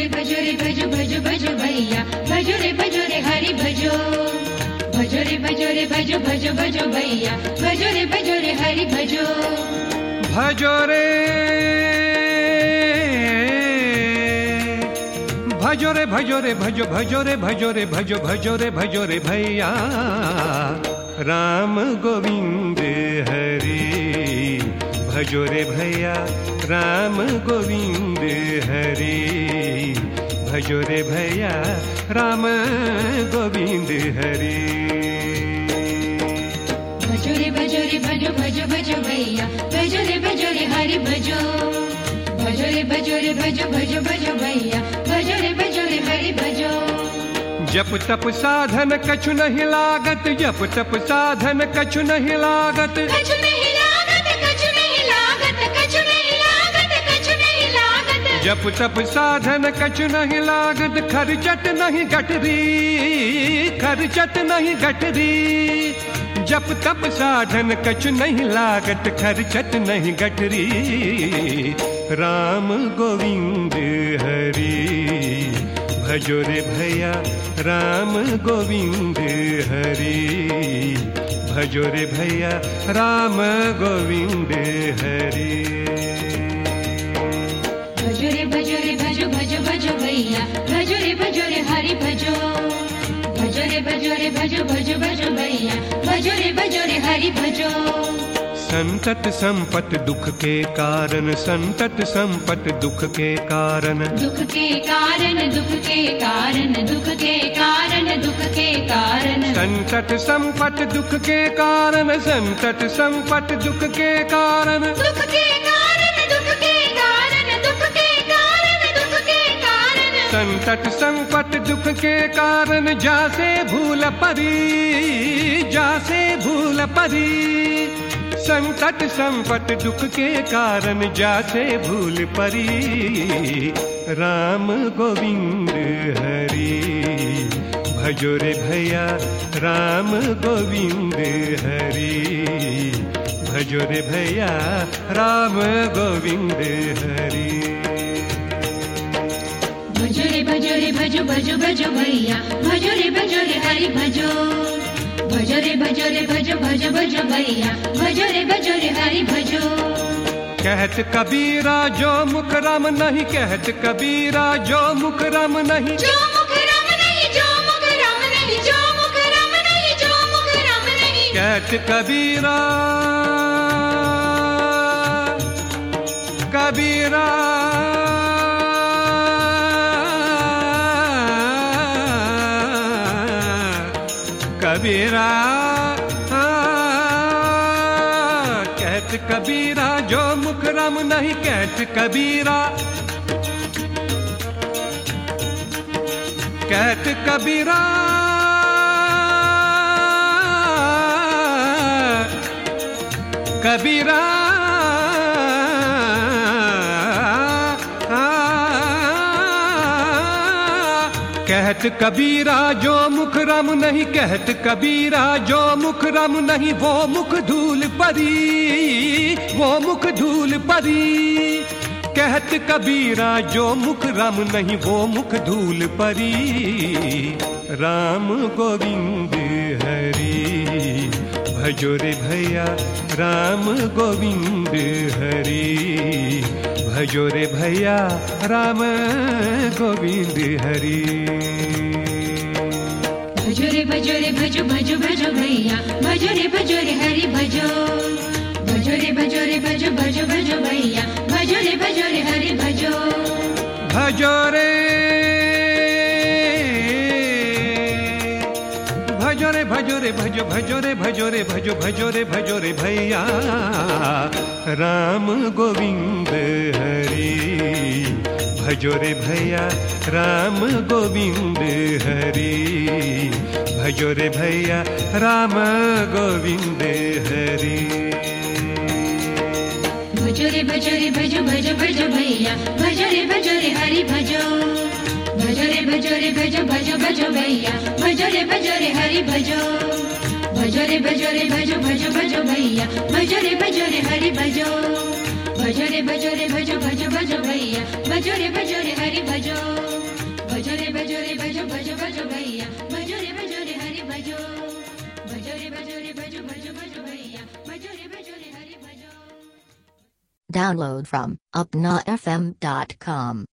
रे भजो रे भजो भजो भजो भैया भजो रे हरि भजो रे भजो भजो भैया भजो रे हरि भजो भजो रे भजो रे भैया राम गोविंद हरि भजो रे भैया राम गोविंद हरि भजो रे भैया राम गोविंद हरि भजो रे भजो भजो भैया भजो रे हरि भजो रे भजो भैया भजो रे हरि भजो जप तप साधन कछु नहीं लागत जप तप साधन कछु नहीं लागत कछु नहीं लागत कछु नहीं लागत कछु नहीं लागत कछु नहीं लागत जप तप साधन कछु नहीं लागत खर्चत नहीं गठरी खर्चत नहीं गठरी जप तप साधन कछु नहीं लागत खर्चत नहीं गठरी राम गोविंद हरि भजो रे भैया राम गोविंद हरि भजो रे भैया राम गोविंद हरि भजो रे भजो भैया भजो रे हरि भजो रे भजो भैया भजो रे हरि भजो संतत संपत दुख के कारण संतत संपत दुख के कारण दुख के कारण दुख के कारण दुख के कारण दुख के कारण संतत संपत दुख के कारण संतत संपत दुख के कारण दुख के कारण दुख के कारण दुख के कारण दुख के कारण संतत संपत दुख के कारण जासे भूल परी जासे भूल परी संकट संपत दुख के कारण जासे भूल परी राम गोविंद हरि भजो रे भैया राम गोविंद हरि भजो रे भैया राम गोविंद हरि भजो रे भजो भैया भजो रे हरि भजो रे भजो भैया भजो रे हरि भजो कहत कबीरा जो मुख राम नहीं कहत कबीरा जो मुख राम नहीं जो मुख राम नहीं जो मुख राम नहीं जो मुख राम नहीं जो मुख राम नहीं कहत कबीरा कबीरा कबीरा कहत कबीरा जो मुख राम नहीं कहत कबीरा कहत कबीरा कबीरा कहत कबीरा जो मुख राम नहीं कहत कबीरा जो मुख राम नहीं वो मुख धूल परी वो मुख धूल परी कहत कबीरा जो मुख राम नहीं वो मुख धूल परी राम गोविंद हरि भजो रे भैया राम गोविंद हरि भजो रे भैया राम गोविंद हरि भजो रे भजो भैया भजो रे हरि भजो रे भजो भैया भजो रे हरि भजो भजो रे भजो रे भैया राम गोविंद हरि भजो रे भैया राम गोविंद हरि भजो रे भैया राम गोविंद हरि भजो रे भजो भैया भजो रे हरि भजो रे भजो भैया भजो रे हरि भजो रे भजो भैया भजो रे हरि भजो भजो रे भजो रे भजो भजो भजो भैया भजो रे हरि भजो भजो रे भजो भजो भजो भैया भजो रे हरि भजो भजो रे भजो भजो भजो भैया भजो रे हरि भजो. Download from upnafm.com.